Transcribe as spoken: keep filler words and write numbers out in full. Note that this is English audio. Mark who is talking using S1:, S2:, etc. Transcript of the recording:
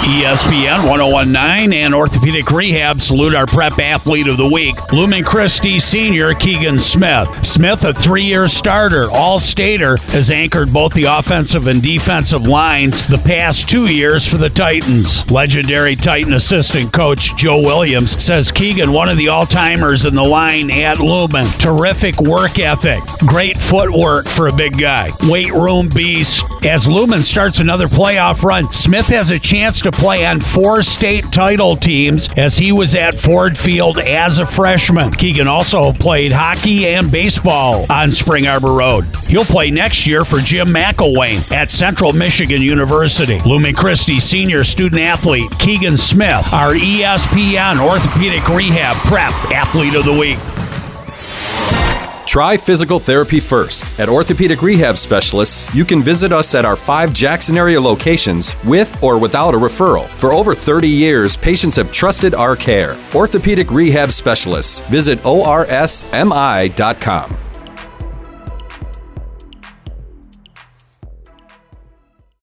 S1: E S P N one oh one point nine and Orthopedic Rehab salute our prep athlete of the week, Lumen Christi senior Keegan Smith. Smith, a three-year starter, all-stater, has anchored both the offensive and defensive lines the past two years for the Titans. Legendary Titan assistant coach Joe Williams says Keegan, one of the all-timers in the line at Lumen. Terrific work ethic, great footwork for a big guy. Weight room beast. As Lumen starts another playoff run, Smith has a chance to play on four state title teams as he was at Ford Field as a freshman. Keegan also played hockey and baseball on Spring Arbor Road. He'll play next year for Jim McElwain at Central Michigan University. Lumen Christi senior student athlete Keegan Smith, our E S P N Orthopedic Rehab Prep Athlete of the Week.
S2: Try physical therapy first. At Orthopedic Rehab Specialists, you can visit us at our five Jackson area locations with or without a referral. For over thirty years, patients have trusted our care. Orthopedic Rehab Specialists. Visit O R S M I dot com.